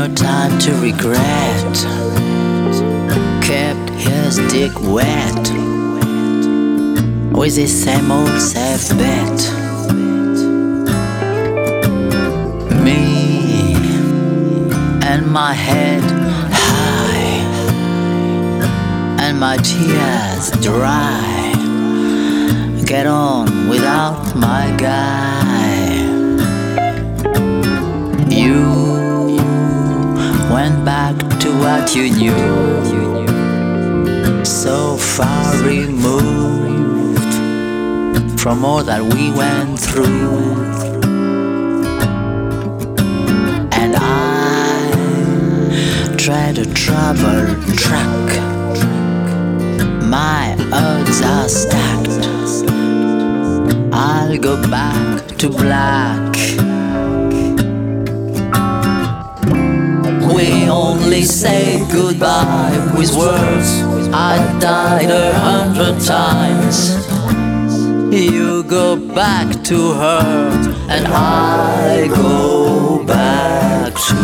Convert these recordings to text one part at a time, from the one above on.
time to regret. Kept his dick wet with his same old safe bet. Me and my head high and my tears dry. Get on without my guy. You went back to what you knew, so far removed from all that we went through. And I tread a troubled track. My odds are stacked. I'll go back to black. We only say goodbye with words. I died 100 times. You go back to her, and I go back to.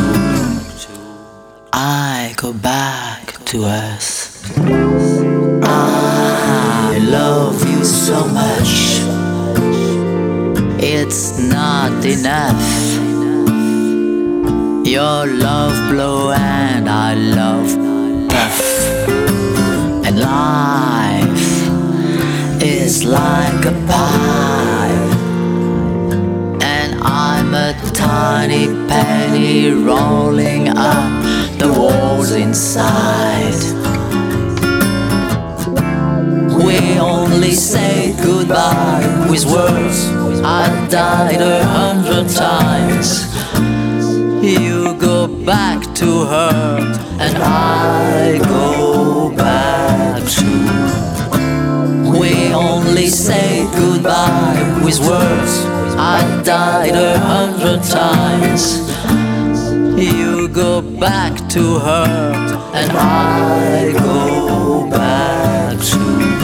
I go back to us. I love you so much. It's not enough. Your love blow and I love puff. And life is like a pie, and I'm a tiny penny rolling up the walls inside. We only say goodbye with words. I died 100 times. You go back to her, and I go back to. We only say goodbye with words. I died 100 times. You go back to her, and I go back to.